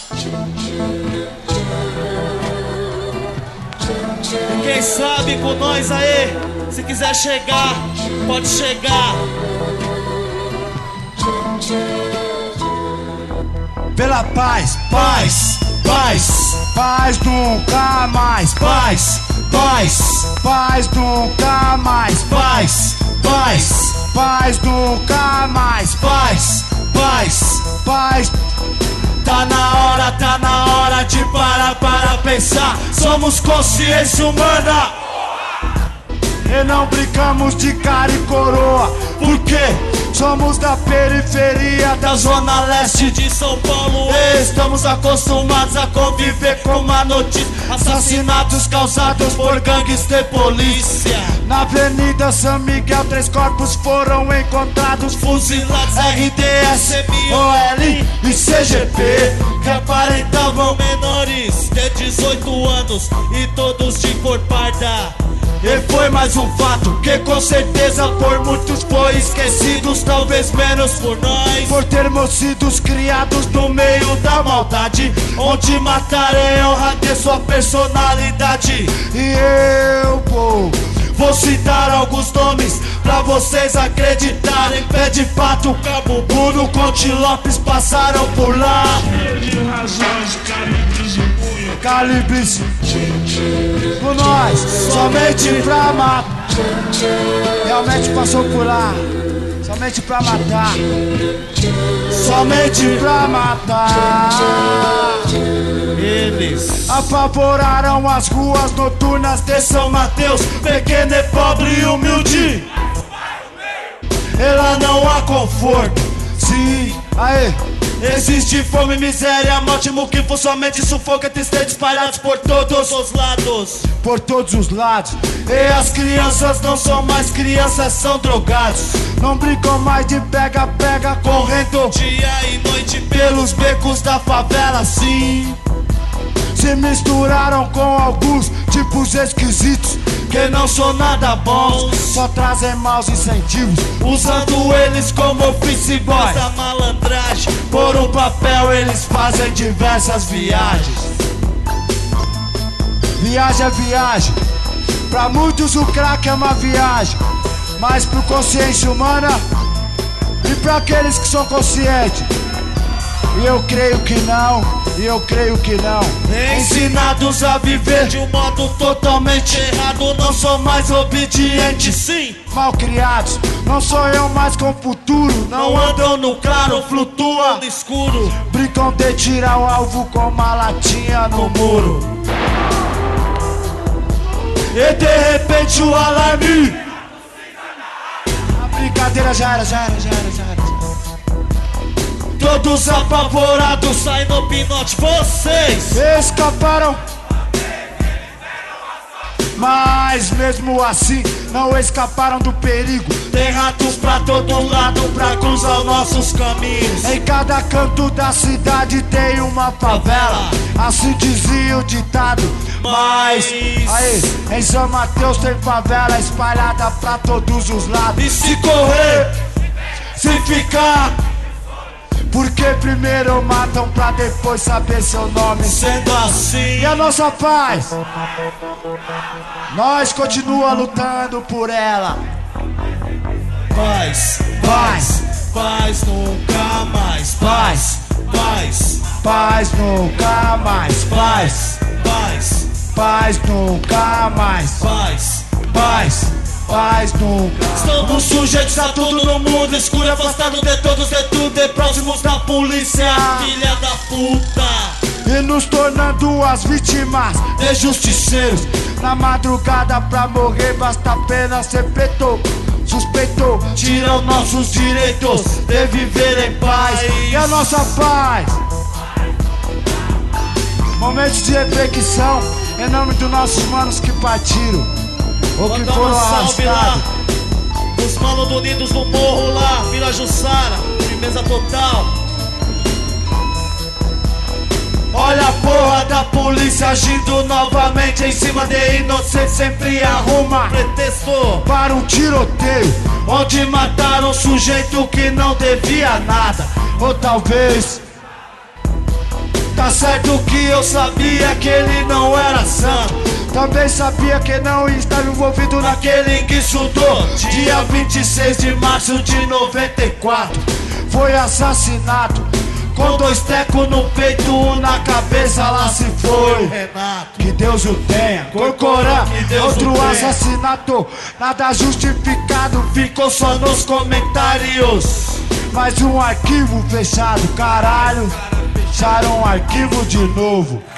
E quem sabe com nós aí, se quiser chegar, pode chegar. Pela paz, paz, paz, paz nunca mais, paz, paz, paz nunca mais, paz, paz, paz nunca mais, paz, paz, paz. Tá na hora de parar para pensar. Somos consciência humana e não brincamos de cara e coroa. Por quê? Somos da periferia da zona leste de São Paulo. Estamos acostumados a conviver com má notícia. Assassinatos causados por gangues de polícia. Na Avenida São Miguel, 3 corpos foram encontrados, fuzilados. RDS, OL e CGP, que aparentavam menores de 18 anos e todos de cor parda. E foi mais um fato que com certeza por muitos foi esquecido, talvez menos por nós, por termos sido criados no meio da maldade, onde matar é honra de sua personalidade. E eu vou citar alguns nomes pra vocês acreditarem. Pé de Pato, Cabo Bruno, Conte Lopes passaram por lá. Calibres por nós, somente pra matar. Realmente passou por lá, somente pra matar. Somente pra matar. Eles apavoraram as ruas noturnas de São Mateus. Pequeno e pobre e humilde, e lá não há conforto. Sim, aê. Existe fome, miséria, morte, muquifo, somente sufoco e tristeza espalhados por todos os lados. Por todos os lados. E as crianças não são mais crianças, são drogados. Não brincam mais de pega-pega, correndo dia e noite pelos becos da favela, sim. Se misturaram com alguns tipos esquisitos que não são nada bons, só trazem maus incentivos, usando eles como office boys da malandragem. Por um papel eles fazem diversas viagens. Viagem é viagem. Pra muitos o crack é uma viagem, mas pro consciência humana e pra aqueles que são conscientes, e eu creio que não. E eu creio que não. Ensinados a viver de um modo totalmente errado, não sou mais obediente, sim. Malcriados, não sonham mais com o futuro, não andam no claro, flutuam no escuro. Brincam de tirar o alvo com uma latinha no muro. E de repente o alarme, a brincadeira já era. Todos apavorados, saem no pinote, vocês escaparam. Mas mesmo assim não escaparam do perigo. Tem ratos pra todo lado pra cruzar nossos caminhos. Em cada canto da cidade tem uma favela, assim dizia o ditado. Mas aí, em São Mateus tem favela espalhada pra todos os lados. E se correr, se ficar, porque primeiro matam pra depois saber seu nome. Sendo assim, e a nossa paz, nós continua lutando por ela. Paz, paz, paz nunca mais. Paz, paz, paz nunca mais. Paz, paz, paz nunca mais. Paz, paz, paz nunca. Estamos sujeitos a tudo no mundo escuro, afastado de todos, de tudo, e próximos da polícia, filha da puta. E nos tornando as vítimas de justiceiros. Na madrugada pra morrer basta apenas ser preto. Suspeitou, tiram nossos direitos de viver em paz. E a nossa paz, momentos de reflexão em nome dos nossos manos que partiram ou que foram arrastados. Os manos unidos no morro lá, Vila Jussara, firmeza total. Olha a porra da polícia agindo novamente em cima de inocentes, sempre arruma pretexto para um tiroteio, onde mataram um sujeito que não devia nada. Ou talvez Tá certo que eu sabia que ele não era santo. Também sabia que não estava envolvido naquele que chutou. Dia 26 de março de 94 foi assassinado, com 2 tecos no peito, 1 na cabeça, lá se foi Renato. Que Deus o tenha. Corcorã, outro assassinato, nada justificado, ficou só nos comentários. Mais um arquivo fechado, caralho. Fecharam um arquivo de novo.